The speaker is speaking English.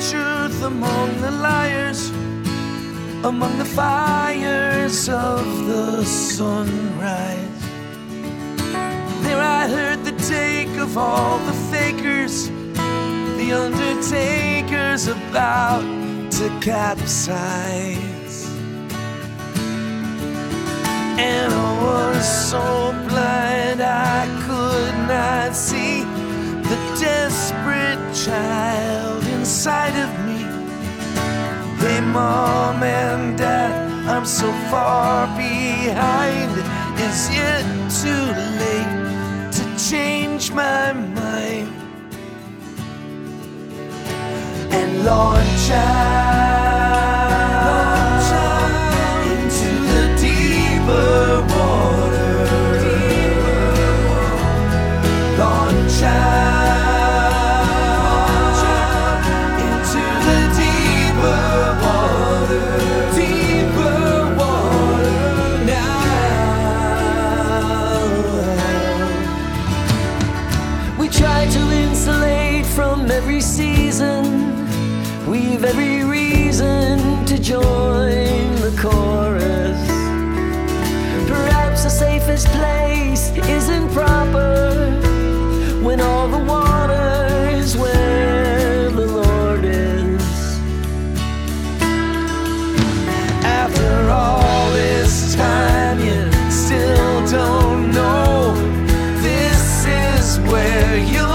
truth among the liars, among the fires of the sunrise. There I heard the take of all the fakers, the undertaker's about to capsize. And I was so blind I could not see the desperate child inside of me. Hey, Mom and Dad, I'm so far behind. Is it too late to change my mind? And Lord, child, into the deeper water. Lord, child, into the deeper water. Deeper water now. We try to insulate from every season. We've every reason to join the chorus. Perhaps the safest place isn't proper when all the water is where the Lord is. After all this time, you still don't know this is where you